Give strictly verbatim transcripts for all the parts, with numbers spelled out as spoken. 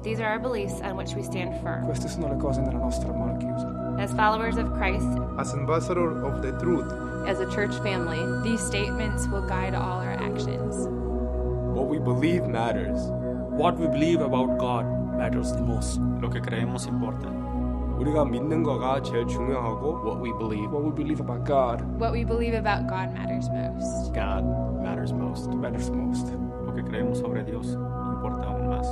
These are our beliefs on which we stand firm. Queste sono le cose nella nostra mano chiusa. As followers of Christ, As ambassador of the truth, as a church family, these statements will guide all our actions. what we believe matters. What we believe about God matters the most. Lo que creemos importa. 우리가 믿는 거가 제일 중요하고 What we believe, What we believe about God What we believe about God matters most. God matters most. matters most. Lo que creemos sobre Dios importa aún más.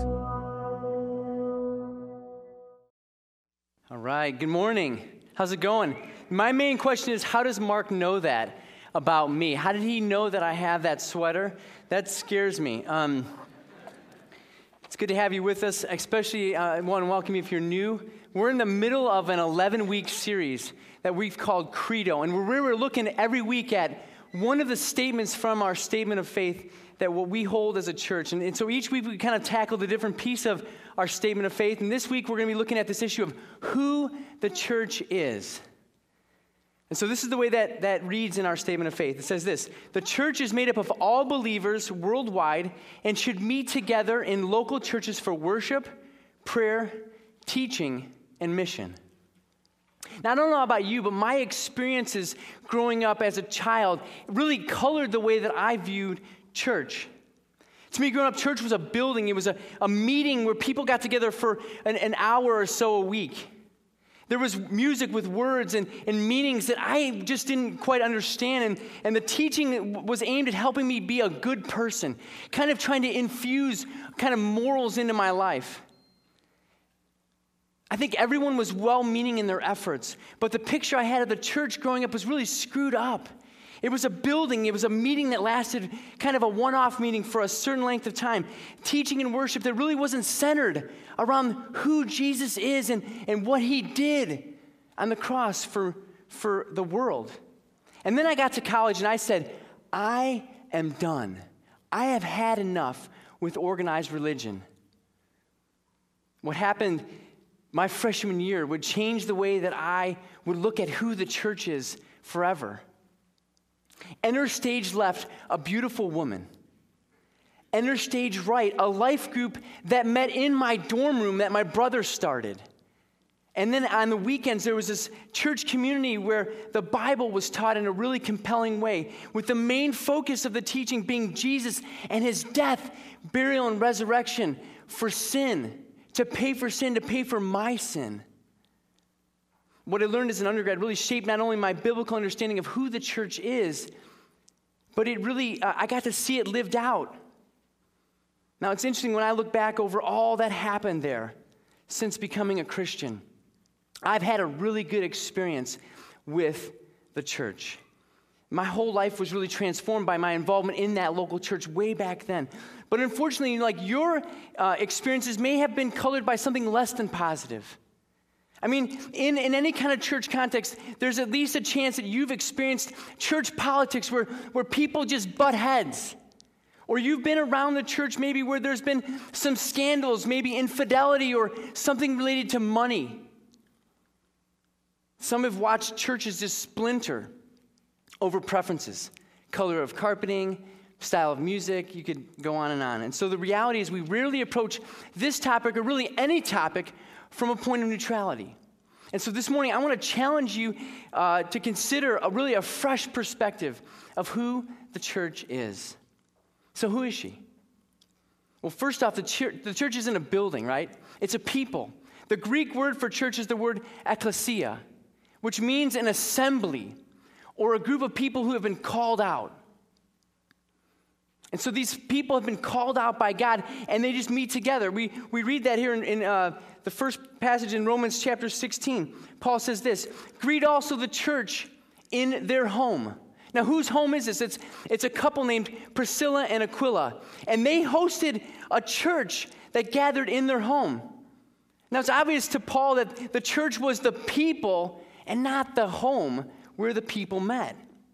All right, good morning. How's it going? My main question is, how does Mark know that about me? How did he know that I have that sweater? That scares me. Um, it's good to have you with us, especially uh, I want to welcome you if you're new. We're in the middle of an eleven-week series that we've called Credo, and we're, we're looking every week at one of the statements from our statement of faith that what we hold as a church. And, and so each week we kind of tackled a different piece of our statement of faith. And this week we're going to be looking at this issue of who the church is. And so this is the way that, that reads in our statement of faith. It says this: the church is made up of all believers worldwide and should meet together in local churches for worship, prayer, teaching, and mission. Now, I don't know about you, but my experiences growing up as a child really colored the way that I viewed church. To me, growing up, church was a building. It was a, a meeting where people got together for an, an hour or so a week. There was music with words and, and meanings that I just didn't quite understand. And, and the teaching was aimed at helping me be a good person, kind of trying to infuse kind of morals into my life. I think everyone was well-meaning in their efforts, but the picture I had of the church growing up was really screwed up. It was a building, it was a meeting that lasted kind of a one-off meeting for a certain length of time, teaching and worship that really wasn't centered around who Jesus is and, and what he did on the cross for, for the world. And then I got to college and I said, I am done. I have had enough with organized religion. What happened my freshman year would change the way that I would look at who the church is forever. Enter stage left, a beautiful woman. Enter stage right, a life group that met in my dorm room that my brother started. And then on the weekends, there was this church community where the Bible was taught in a really compelling way, with the main focus of the teaching being Jesus and his death, burial, and resurrection for sin, to pay for sin, to pay for my sin. What I learned as an undergrad really shaped not only my biblical understanding of who the church is, but it really, uh, I got to see it lived out. Now, it's interesting when I look back over all that happened there since becoming a Christian. I've had a really good experience with the church. My whole life was really transformed by my involvement in that local church way back then. But unfortunately, like your uh, experiences may have been colored by something less than positive. I mean, in, in any kind of church context, there's at least a chance that you've experienced church politics where, where people just butt heads. Or you've been around the church maybe where there's been some scandals, maybe infidelity or something related to money. Some have watched churches just splinter over preferences, color of carpeting, style of music, you could go on and on. And so the reality is we rarely approach this topic, or really any topic, from a point of neutrality. And so this morning, I want to challenge you uh, to consider a really a fresh perspective of who the church is. So who is she? Well, first off, the church, the church isn't a building, right? It's a people. The Greek word for church is the word ekklesia, which means an assembly or a group of people who have been called out. And so these people have been called out by God, and they just meet together. We we read that here in, in uh, the first passage in Romans chapter sixteen. Paul says this: greet also the church in their home. Now, whose home is this? It's, it's a couple named Priscilla and Aquila, and they hosted a church that gathered in their home. Now, it's obvious to Paul that the church was the people and not the home where the people met.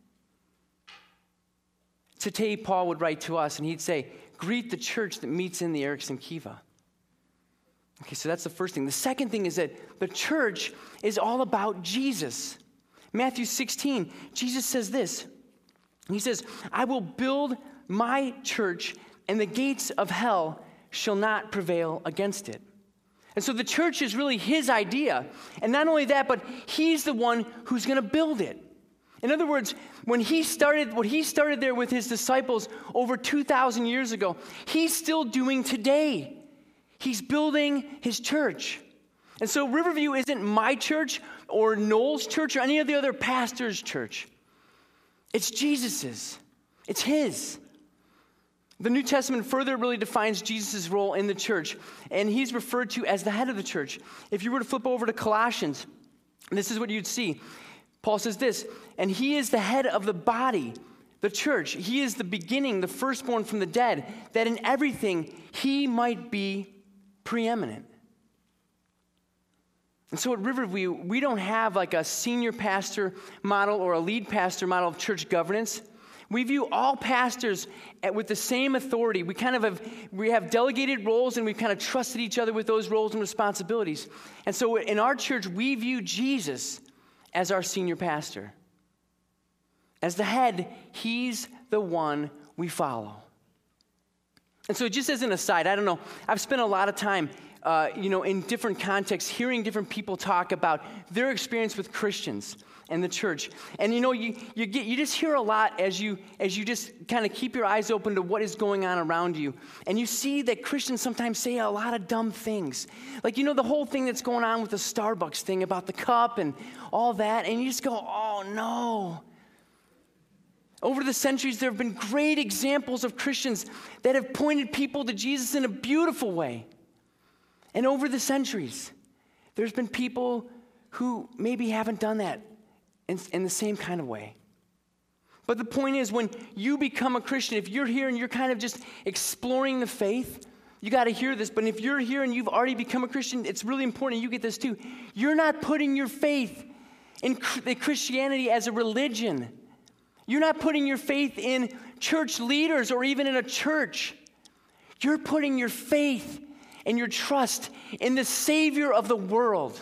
Today, Paul would write to us, and he'd say, greet the church that meets in the Erickson Kiva. Okay, so that's the first thing. The second thing is that the church is all about Jesus. Matthew sixteen, Jesus says this. He says, I will build my church, and the gates of hell shall not prevail against it. And so the church is really his idea. And not only that, but he's the one who's going to build it. In other words, when he started, what he started there with his disciples over two thousand years ago, he's still doing today. He's building his church. And so Riverview isn't my church or Noel's church or any of the other pastors' church. It's Jesus's. It's his. The New Testament further really defines Jesus' role in the church, and he's referred to as the head of the church. If you were to flip over to Colossians, this is what you'd see. Paul says this, and he is the head of the body, the church. He is the beginning, the firstborn from the dead, that in everything he might be preeminent. And so at Riverview, we don't have like a senior pastor model or a lead pastor model of church governance. We view all pastors with the same authority. We kind of have, we have delegated roles, and we've kind of trusted each other with those roles and responsibilities. And so in our church, we view Jesus as our senior pastor. As the head, he's the one we follow. And so just as an aside, I don't know, I've spent a lot of time Uh, you know, in different contexts, hearing different people talk about their experience with Christians and the church. And you know, you you get you just hear a lot as you as you just kind of keep your eyes open to what is going on around you. And you see that Christians sometimes say a lot of dumb things. Like, you know, the whole thing that's going on with the Starbucks thing about the cup and all that. And you just go, oh no. Over the centuries, there have been great examples of Christians that have pointed people to Jesus in a beautiful way. And over the centuries, there's been people who maybe haven't done that in, in the same kind of way. But the point is, when you become a Christian, if you're here and you're kind of just exploring the faith, you got to hear this. But if you're here and you've already become a Christian, it's really important you get this too. You're not putting your faith in Christianity as a religion. You're not putting your faith in church leaders or even in a church. You're putting your faith and your trust in the Savior of the world,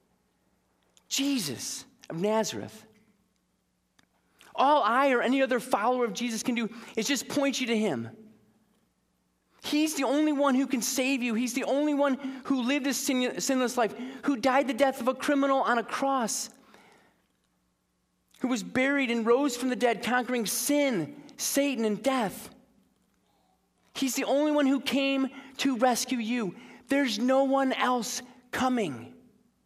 Jesus of Nazareth. All I or any other follower of Jesus can do is just point you to him. He's the only one who can save you. He's the only one who lived a sin- sinless life, who died the death of a criminal on a cross, who was buried and rose from the dead, conquering sin, Satan, and death. He's the only one who came to rescue you. There's no one else coming.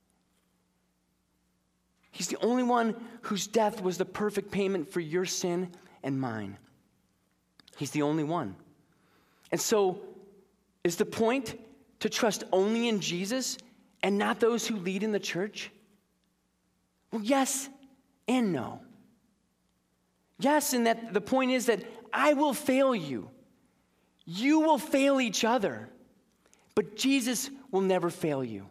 He's the only one whose death was the perfect payment for your sin and mine. He's the only one. And so, is the point to trust only in Jesus and not those who lead in the church? Well, yes and no. Yes, and that the point is that I will fail you. You will fail each other, but Jesus will never fail you.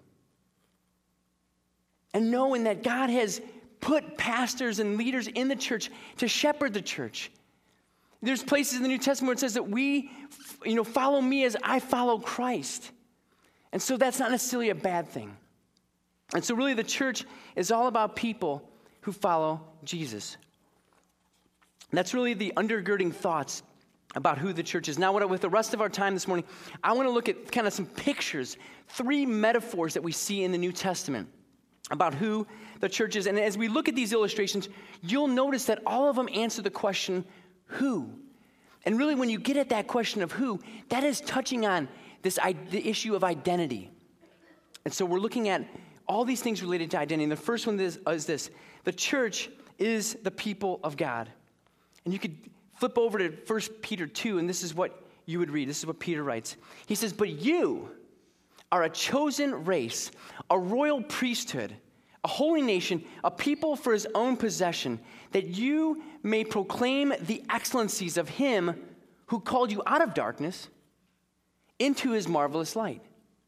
And knowing that God has put pastors and leaders in the church to shepherd the church. There's places in the New Testament where it says that we, you know, follow me as I follow Christ. And so that's not necessarily a bad thing. And so really the church is all about people who follow Jesus. And that's really the undergirding thoughts about who the church is. Now, what, with the rest of our time this morning, I want to look at kind of some pictures, three metaphors that we see in the New Testament about who the church is. And as we look at these illustrations, you'll notice that all of them answer the question, who? And really, when you get at that question of who, that is touching on this the issue of identity. And so we're looking at all these things related to identity. And the first one is, is this: the church is the people of God. And you could flip over to First Peter two, and this is what you would read. This is what Peter writes. He says, "But you are a chosen race, a royal priesthood, a holy nation, a people for his own possession, that you may proclaim the excellencies of him who called you out of darkness into his marvelous light."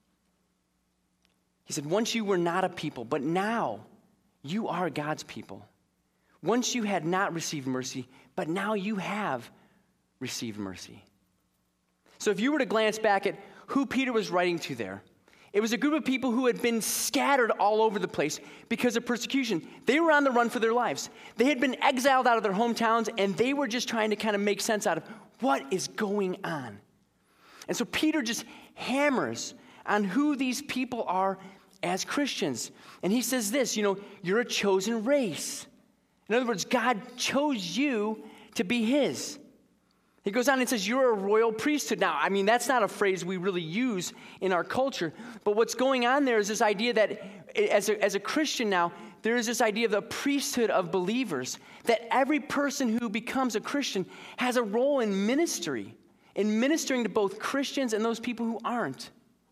He said, once you were not a people, but now you are God's people. Once you had not received mercy, but now you have received mercy. So if you were to glance back at who Peter was writing to there, it was a group of people who had been scattered all over the place because of persecution. They were on the run for their lives. They had been exiled out of their hometowns, and they were just trying to kind of make sense out of what is going on. And so Peter just hammers on who these people are as Christians. And he says this, you know, you're a chosen race. In other words, God chose you to be his. He goes on and says, you're a royal priesthood. Now, I mean, that's not a phrase we really use in our culture, but what's going on there is this idea that as a, as a Christian now, there is this idea of the priesthood of believers, that every person who becomes a Christian has a role in ministry, in ministering to both Christians and those people who aren't.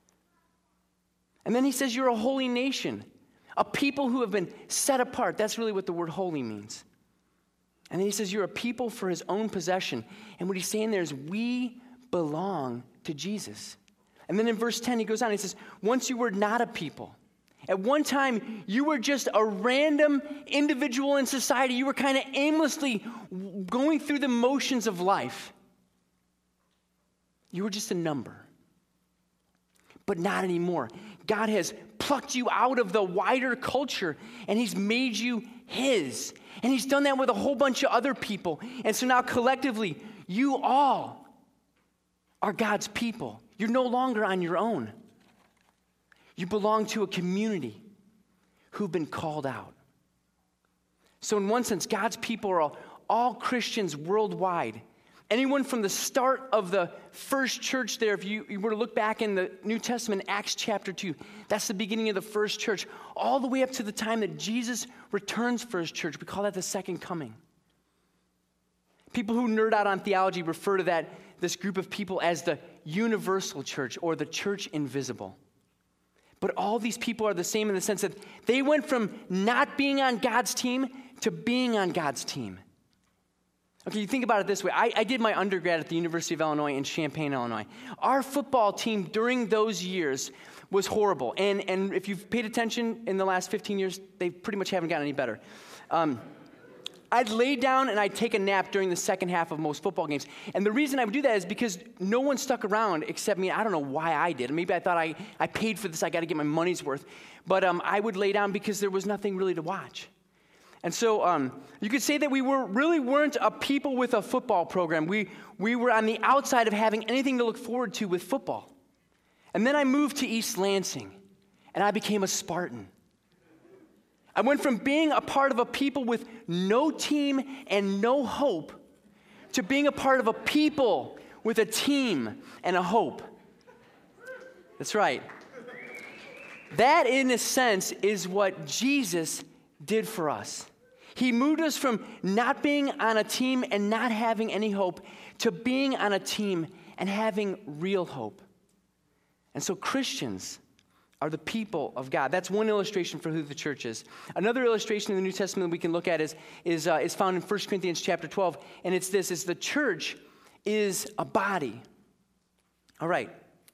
And then he says you're a holy nation, a people who have been set apart. That's really what the word holy means. And then he says you're a people for his own possession. And what he's saying there is we belong to Jesus. And then in verse ten, he goes on, he says, once you were not a people. At one time, you were just a random individual in society. You were kind of aimlessly going through the motions of life. You were just a number. But not anymore. God has plucked you out of the wider culture, and he's made you his. And he's done that with a whole bunch of other people. And so now collectively, you all are God's people. You're no longer on your own. You belong to a community who've been called out. So in one sense, God's people are all, all Christians worldwide. Anyone from the start of the first church there, if you, you were to look back in the New Testament, Acts chapter two, that's the beginning of the first church, all the way up to the time that Jesus returns for his church. We call that the second coming. People who nerd out on theology refer to that, this group of people as the universal church or the church invisible. But all these people are the same in the sense that they went from not being on God's team to being on God's team. Okay, you think about it this way. I, I did my undergrad at the University of Illinois in Champaign, Illinois. Our football team during those years was horrible. And, and if you've paid attention in the last fifteen years, they pretty much haven't gotten any better. Um, I'd lay down and I'd take a nap during the second half of most football games. And the reason I would do that is because no one stuck around except me. I don't know why I did. Maybe I thought I, I paid for this. I got to get my money's worth. But um, I would lay down because there was nothing really to watch. And so um, you could say that we were really weren't a people with a football program. We, we were on the outside of having anything to look forward to with football. And then I moved to East Lansing, and I became a Spartan. I went from being a part of a people with no team and no hope to being a part of a people with a team and a hope. That's right. That, in a sense, is what Jesus did for us. He moved us from not being on a team and not having any hope to being on a team and having real hope. And so Christians are the people of God. That's one illustration for who the church is. Another illustration in the New Testament that we can look at is, is, uh, is found in First Corinthians chapter twelve, and it's this, is the church is a body. All right.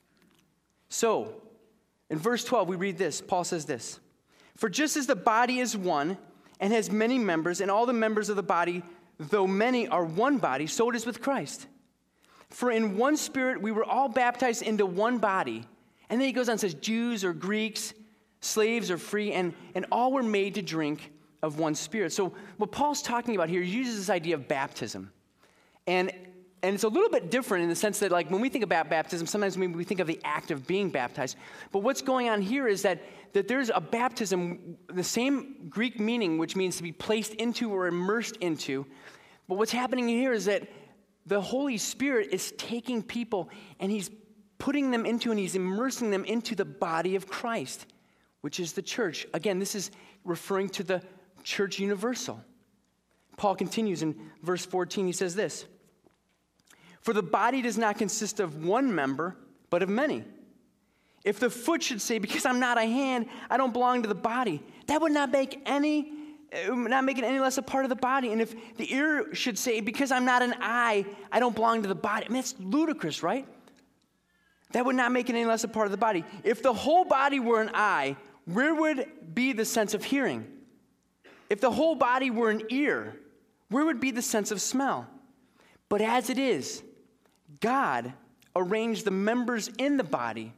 So, in verse twelve, we read this. Paul says this, for just as the body is one and has many members, and all the members of the body, though many, are one body, so it is with Christ. For in one spirit we were all baptized into one body. And then he goes on and says, Jews or Greeks, slaves or free, and, and all were made to drink of one spirit. So what Paul's talking about here, he uses this idea of baptism. And, and it's a little bit different in the sense that, like, when we think about baptism, sometimes maybe we think of the act of being baptized. But what's going on here is that, that there's a baptism, the same Greek meaning, which means to be placed into or immersed into. But what's happening here is that the Holy Spirit is taking people and he's putting them into and he's immersing them into the body of Christ, which is the church. Again, this is referring to the church universal. Paul continues in verse fourteen. He says this, for the body does not consist of one member, but of many. If the foot should say, because I'm not a hand, I don't belong to the body, that would not make any, not make it any less a part of the body. And if the ear should say, because I'm not an eye, I don't belong to the body. I mean, that's ludicrous, right? That would not make it any less a part of the body. If the whole body were an eye, where would be the sense of hearing? If the whole body were an ear, where would be the sense of smell? But as it is, God arranged the members in the body,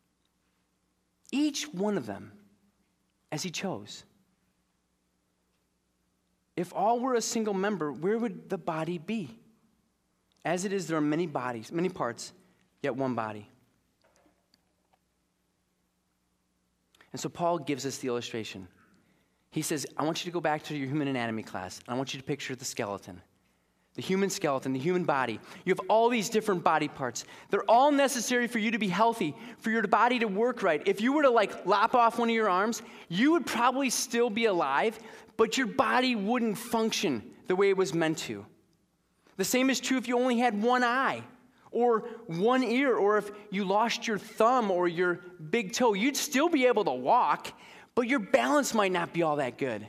each one of them, as he chose. If all were a single member, where would the body be? As it is, there are many bodies, many parts, yet one body. And so Paul gives us the illustration. He says, I want you to go back to your human anatomy class, and I want you to picture the skeleton. The human skeleton, the human body. You have all these different body parts. They're all necessary for you to be healthy, for your body to work right. If you were to like lop off one of your arms, you would probably still be alive, but your body wouldn't function the way it was meant to. The same is true if you only had one eye or one ear, or if you lost your thumb or your big toe. You'd still be able to walk, but your balance might not be all that good.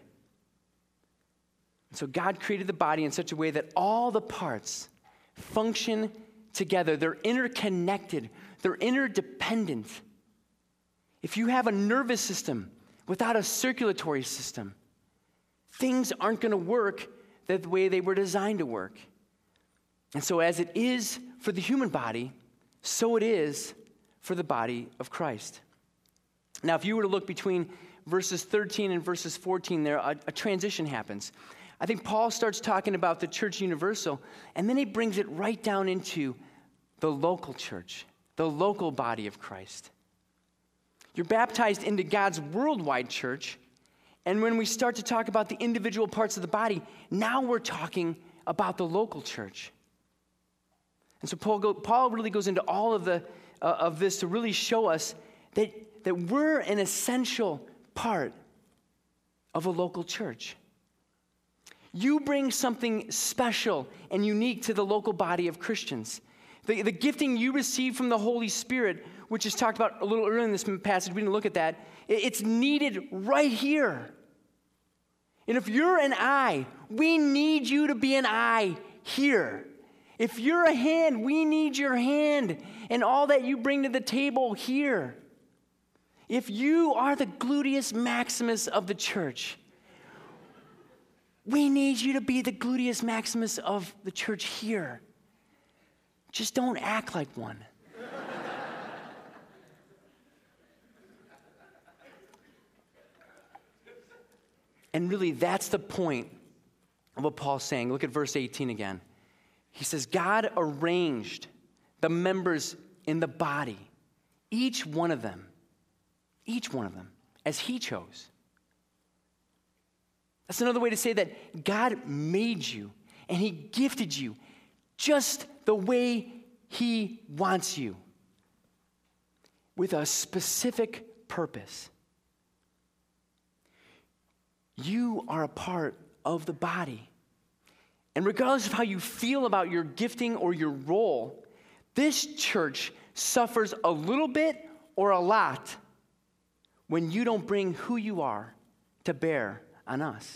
So God created the body in such a way that all the parts function together. They're interconnected. They're interdependent. If you have a nervous system without a circulatory system, things aren't going to work the way they were designed to work. And so as it is for the human body, so it is for the body of Christ. Now, if you were to look between verses thirteen and verses fourteen there, a, a transition happens. I think Paul starts talking about the church universal, and then he brings it right down into the local church, the local body of Christ. You're baptized into God's worldwide church, and when we start to talk about the individual parts of the body, now we're talking about the local church. And so Paul, go, Paul really goes into all of, the, uh, of this to really show us that, that we're an essential part of a local church. You bring something special and unique to the local body of Christians. The, the gifting you receive from the Holy Spirit, which is talked about a little earlier in this passage, we didn't look at that, it, it's needed right here. And if you're an eye, we need you to be an eye here. If you're a hand, we need your hand and all that you bring to the table here. If you are the gluteus maximus of the church, we need you to be the gluteus maximus of the church here. Just don't act like one. And really, that's the point of what Paul's saying. Look at verse eighteen again. He says, God arranged the members in the body, each one of them, each one of them, as he chose. That's another way to say that God made you and he gifted you just the way he wants you, with a specific purpose. You are a part of the body. And regardless of how you feel about your gifting or your role, this church suffers a little bit or a lot when you don't bring who you are to bear on us.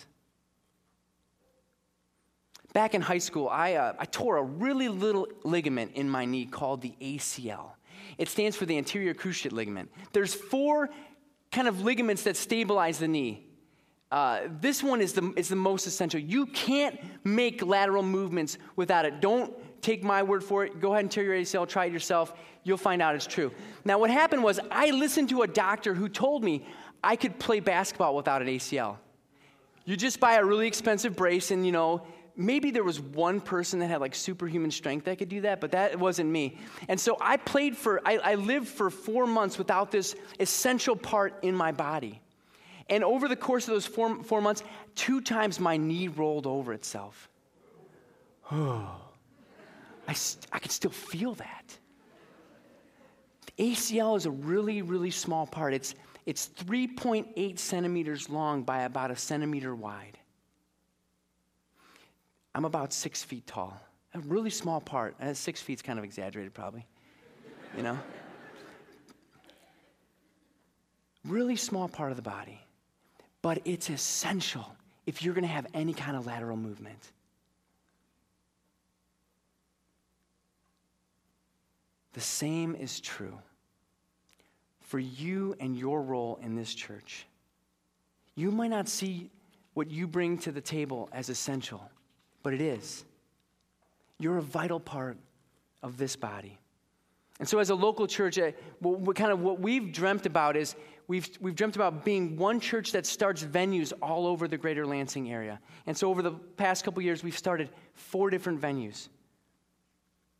Back in high school, I, uh, I tore a really little ligament in my knee called the A C L. It stands for the anterior cruciate ligament. There's four kind of ligaments that stabilize the knee. Uh, this one is the, is the most essential. You can't make lateral movements without it. Don't take my word for it. Go ahead and tear your A C L. Try it yourself. You'll find out it's true. Now, what happened was I listened to a doctor who told me I could play basketball without an A C L. You just buy a really expensive brace and, you know, maybe there was one person that had like superhuman strength that could do that, but that wasn't me. And so I played for, I, I lived for four months without this essential part in my body. And over the course of those four, four months, two times my knee rolled over itself. Oh, I, st- I could still feel that. The A C L is a really, really small part. It's, it's three point eight centimeters long by about a centimeter wide. I'm about six feet tall. A really small part. Uh, six feet's kind of exaggerated probably, you know? Really small part of the body. But it's essential if you're going to have any kind of lateral movement. The same is true for you and your role in this church. You might not see what you bring to the table as essential, but it is. You're a vital part of this body. And so as a local church, uh, what, what kind of what we've dreamt about is we've, we've dreamt about being one church that starts venues all over the greater Lansing area. And so over the past couple years, we've started four different venues.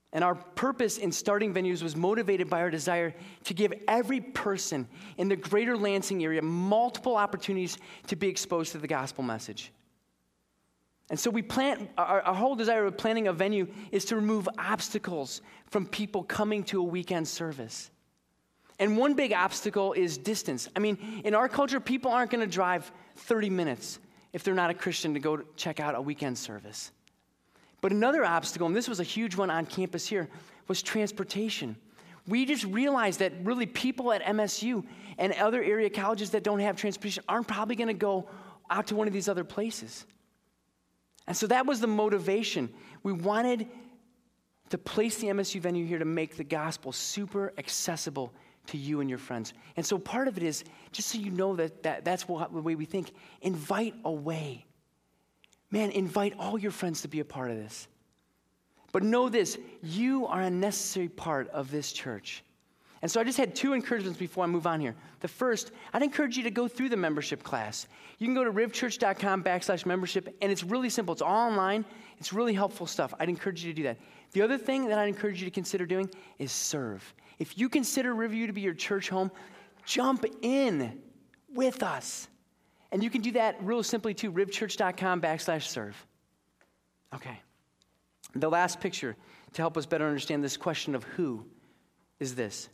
And our purpose in starting Venues was motivated by our desire to give every person in the greater Lansing area multiple opportunities to be exposed to the gospel message. And so we plan, our, our whole desire of planning a venue is to remove obstacles from people coming to a weekend service. And one big obstacle is distance. I mean, in our culture, people aren't going to drive thirty minutes if they're not a Christian to go check out a weekend service. But another obstacle, and this was a huge one on campus here, was transportation. We just realized that really people at M S U and other area colleges that don't have transportation aren't probably going to go out to one of these other places. And so that was the motivation. We wanted to place the M S U venue here to make the gospel super accessible to you and your friends. And so part of it is, just so you know that, that that's what, the way we think, invite away. Man, invite all your friends to be a part of this. But know this, you are a necessary part of this church. And so I just had two encouragements before I move on here. The first, I'd encourage you to go through the membership class. You can go to rivchurch.com backslash membership, and it's really simple. It's all online. It's really helpful stuff. I'd encourage you to do that. The other thing that I'd encourage you to consider doing is serve. If you consider Riverview to be your church home, jump in with us. And you can do that real simply too, rivchurch.com backslash serve. Okay. The last picture to help us better understand this question of who is this.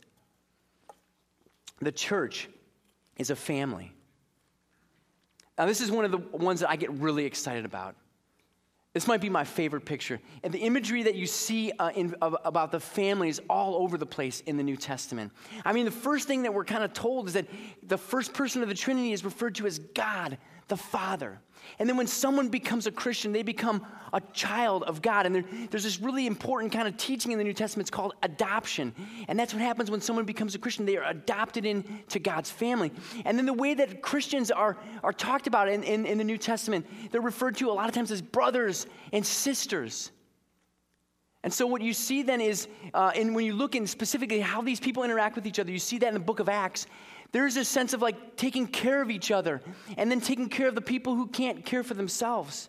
The church is a family. Now, this is one of the ones that I get really excited about. This might be my favorite picture. And the imagery that you see uh, in, of, about the family is all over the place in the New Testament. I mean, the first thing that we're kind of told is that the first person of the Trinity is referred to as God, the Father. And then when someone becomes a Christian, they become a child of God. And there, there's this really important kind of teaching in the New Testament. It's called adoption. And that's what happens when someone becomes a Christian. They are adopted into God's family. And then the way that Christians are, are talked about in, in, in the New Testament, they're referred to a lot of times as brothers and sisters. And so what you see then is, uh, and when you look in specifically how these people interact with each other, you see that in the book of Acts. There's a sense of like taking care of each other and then taking care of the people who can't care for themselves.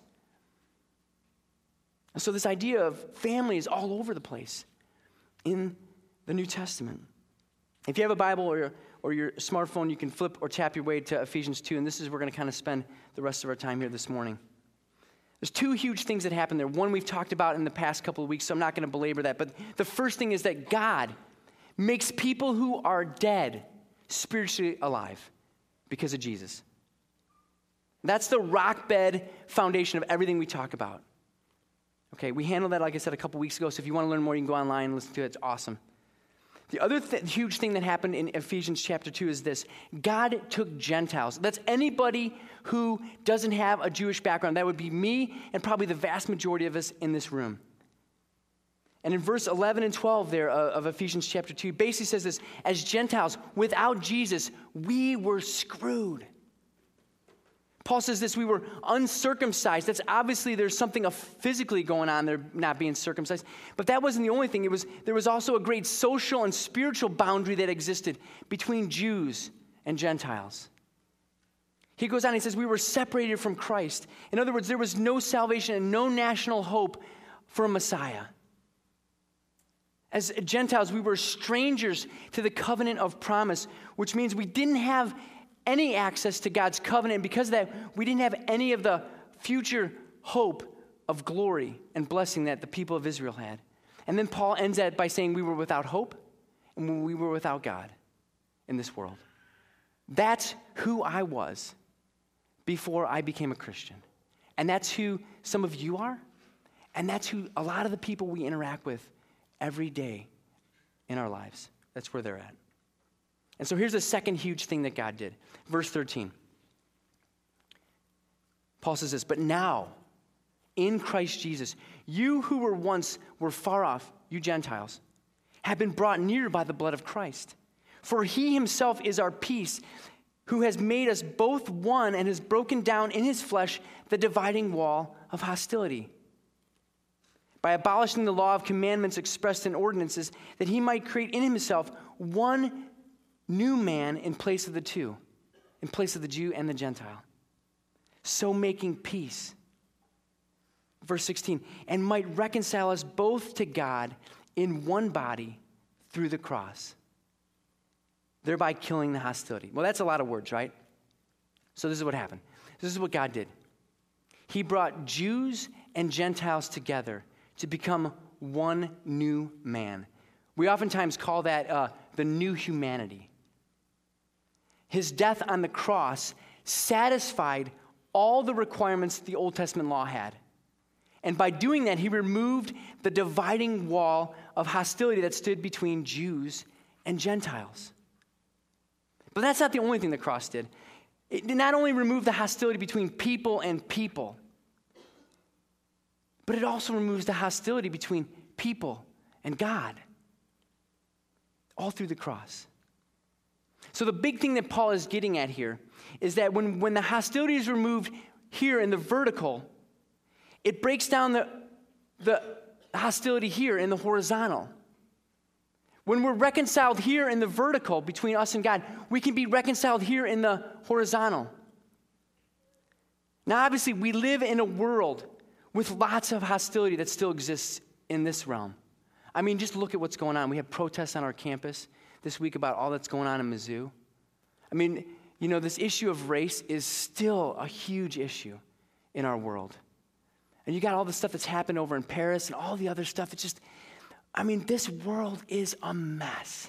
And so this idea of family is all over the place in the New Testament. If you have a Bible or your, or your smartphone, you can flip or tap your way to Ephesians two, and this is where we're going to kind of spend the rest of our time here this morning. There's two huge things that happen there. One we've talked about in the past couple of weeks, so I'm not going to belabor that. But the first thing is that God makes people who are dead spiritually alive because of Jesus. That's the rock bed foundation of everything we talk about. Okay, we handled that, like I said, a couple weeks ago, so if you want to learn more, you can go online and listen to it. It's awesome. The other th- huge thing that happened in Ephesians chapter two is this. God took Gentiles. That's anybody who doesn't have a Jewish background. That would be me and probably the vast majority of us in this room. And in verse eleven and twelve there of Ephesians chapter two, basically says this, as Gentiles, without Jesus, we were screwed. Paul says this, we were uncircumcised. That's obviously there's something physically going on there, not being circumcised. But that wasn't the only thing. It was there was also a great social and spiritual boundary that existed between Jews and Gentiles. He goes on, he says, we were separated from Christ. In other words, there was no salvation and no national hope for a Messiah. As Gentiles, we were strangers to the covenant of promise, which means we didn't have any access to God's covenant. And because of that, we didn't have any of the future hope of glory and blessing that the people of Israel had. And then Paul ends that by saying we were without hope and we were without God in this world. That's who I was before I became a Christian. And that's who some of you are. And that's who a lot of the people we interact with every day in our lives. That's where they're at. And so here's the second huge thing that God did. Verse thirteen. Paul says this, but now, in Christ Jesus, you who were once were far off, you Gentiles, have been brought near by the blood of Christ. For he himself is our peace, who has made us both one and has broken down in his flesh the dividing wall of hostility, by abolishing the law of commandments expressed in ordinances, that he might create in himself one new man in place of the two, in place of the Jew and the Gentile, so making peace. Verse sixteen, and might reconcile us both to God in one body through the cross, thereby killing the hostility. Well, that's a lot of words, right? So this is what happened. This is what God did. He brought Jews and Gentiles together to become one new man. We oftentimes call that uh, the new humanity. His death on the cross satisfied all the requirements the Old Testament law had. And by doing that, he removed the dividing wall of hostility that stood between Jews and Gentiles. But that's not the only thing the cross did. It did not only remove the hostility between people and people, but it also removes the hostility between people and God. All through the cross. So the big thing that Paul is getting at here is that when, when the hostility is removed here in the vertical, it breaks down the, the hostility here in the horizontal. When we're reconciled here in the vertical between us and God, we can be reconciled here in the horizontal. Now, obviously, we live in a world with lots of hostility that still exists in this realm. I mean, just look at what's going on. We have protests on our campus this week about all that's going on in Mizzou. I mean, you know, this issue of race is still a huge issue in our world. And you got all the stuff that's happened over in Paris and all the other stuff. It's just, I mean, this world is a mess.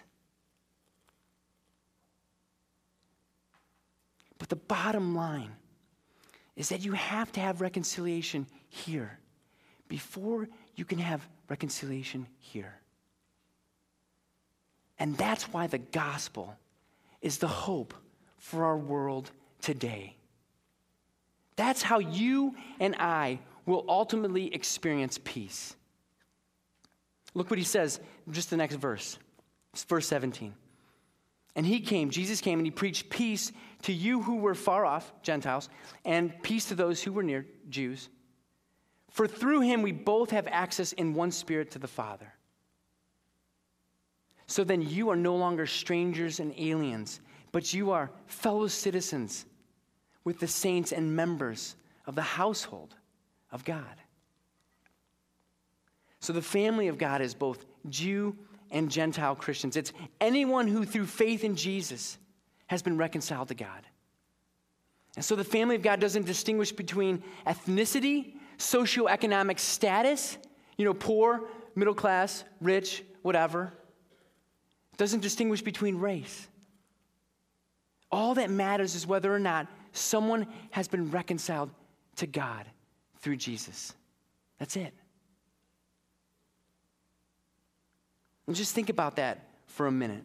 But the bottom line is that you have to have reconciliation here before you can have reconciliation here. And that's why the gospel is the hope for our world today. That's how you and I will ultimately experience peace. Look what he says, just the next verse. It's verse seventeen. And he came, Jesus came, and he preached peace to you who were far off, Gentiles, and peace to those who were near, Jews. For through him we both have access in one spirit to the Father. So then you are no longer strangers and aliens, but you are fellow citizens with the saints and members of the household of God. So the family of God is both Jew and Gentile Christians. It's anyone who through faith in Jesus has been reconciled to God. And so the family of God doesn't distinguish between ethnicity, socioeconomic status, you know, poor, middle class, rich, whatever. It doesn't distinguish between race. All that matters is whether or not someone has been reconciled to God through Jesus. That's it. And just think about that for a minute.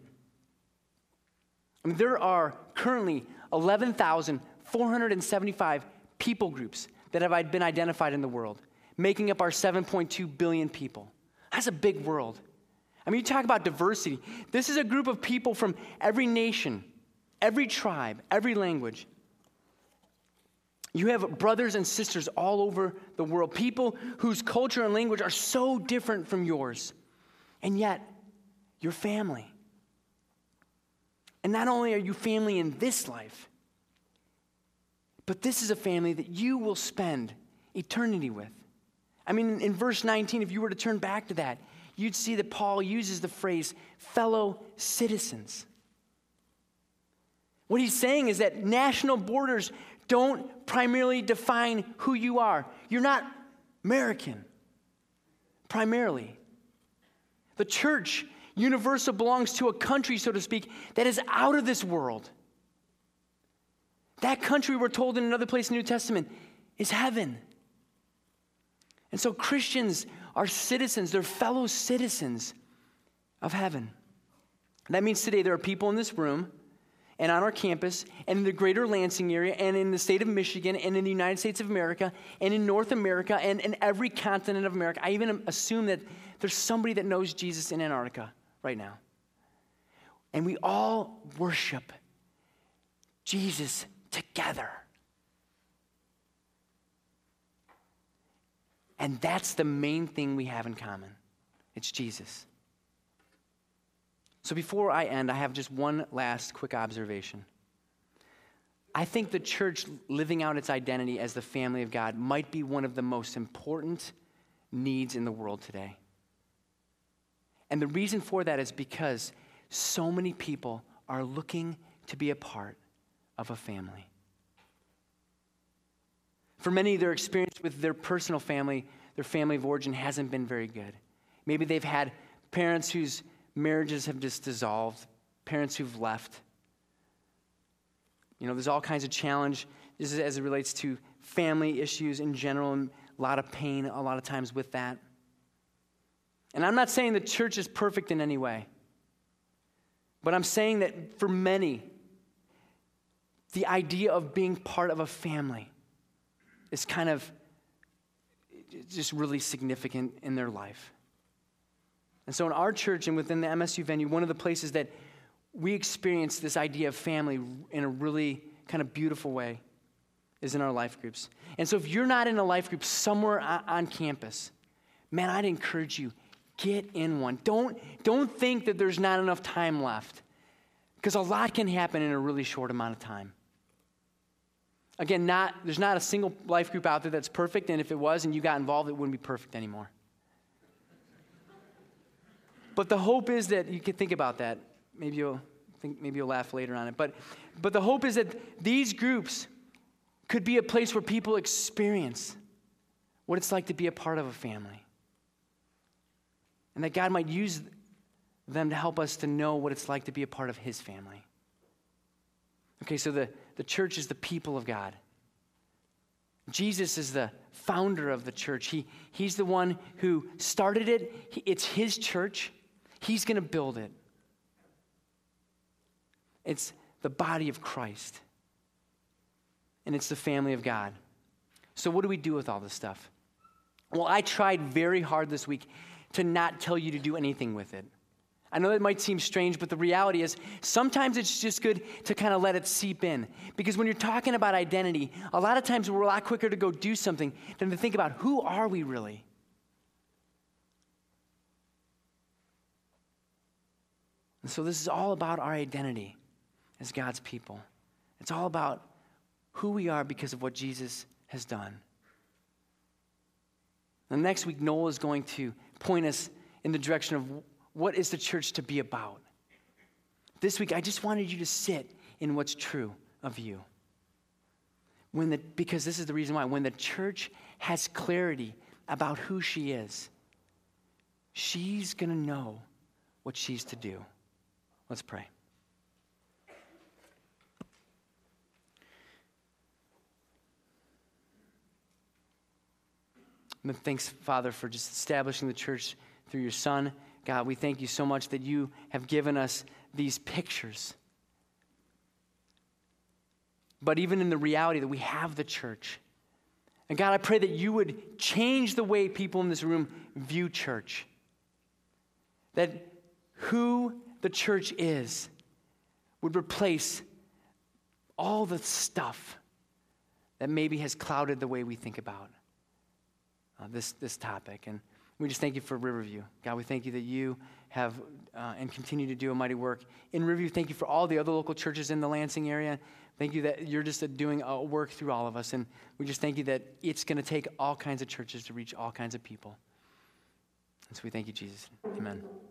I mean, there are currently eleven thousand four hundred seventy-five people groups that have been identified in the world, making up our seven point two billion people. That's a big world. I mean, you talk about diversity. This is a group of people from every nation, every tribe, every language. You have brothers and sisters all over the world, people whose culture and language are so different from yours, and yet you're family. And not only are you family in this life, but this is a family that you will spend eternity with. I mean, in, in verse nineteen, if you were to turn back to that, you'd see that Paul uses the phrase fellow citizens. What he's saying is that national borders don't primarily define who you are. You're not American, primarily. The church, universal, belongs to a country, so to speak, that is out of this world. That country, we're told in another place in the New Testament, is heaven. And so Christians are citizens, they're fellow citizens of heaven. And that means today there are people in this room and on our campus and in the greater Lansing area and in the state of Michigan and in the United States of America and in North America and in every continent of America. I even assume that there's somebody that knows Jesus in Antarctica right now. And we all worship Jesus together. And that's the main thing we have in common. It's Jesus. So before I end, I have just one last quick observation. I think the church living out its identity as the family of God might be one of the most important needs in the world today. And the reason for that is because so many people are looking to be a part of a family. For many, their experience with their personal family, their family of origin, hasn't been very good. Maybe they've had parents whose marriages have just dissolved, parents who've left. You know, there's all kinds of challenge. This is as it relates to family issues in general, and a lot of pain a lot of times with that. And I'm not saying the church is perfect in any way, but I'm saying that for many, the idea of being part of a family is kind of just really significant in their life. And so in our church and within the M S U venue, one of the places that we experience this idea of family in a really kind of beautiful way is in our life groups. And so if you're not in a life group somewhere on campus, man, I'd encourage you, get in one. Don't, don't think that there's not enough time left, because a lot can happen in a really short amount of time. Again, not, there's not a single life group out there that's perfect, and if it was and you got involved, it wouldn't be perfect anymore. But the hope is that you can think about that. Maybe you'll think, maybe you'll laugh later on it. But, but the hope is that these groups could be a place where people experience what it's like to be a part of a family. And that God might use them to help us to know what it's like to be a part of his family. Okay, so the, the church is the people of God. Jesus is the founder of the church. He, he's the one who started it. He, it's his church. He's going to build it. It's the body of Christ. And it's the family of God. So what do we do with all this stuff? Well, I tried very hard this week to not tell you to do anything with it. I know that might seem strange, but the reality is sometimes it's just good to kind of let it seep in. Because when you're talking about identity, a lot of times we're a lot quicker to go do something than to think about who are we really? And so this is all about our identity as God's people. It's all about who we are because of what Jesus has done. And next week, Noel is going to point us in the direction of what is the church to be about. This week, I just wanted you to sit in what's true of you. When the, because this is the reason why. When the church has clarity about who she is, she's going to know what she's to do. Let's pray. And thanks, Father, for just establishing the church through your Son. God, we thank you so much that you have given us these pictures. But even in the reality that we have the church. And God, I pray that you would change the way people in this room view church. That who the church is would replace all the stuff that maybe has clouded the way we think about uh, this, this topic. And we just thank you for Riverview. God, we thank you that you have uh, and continue to do a mighty work in Riverview. Thank you for all the other local churches in the Lansing area. Thank you that you're just uh, doing a work through all of us. And we just thank you that it's going to take all kinds of churches to reach all kinds of people. And so we thank you, Jesus. Amen.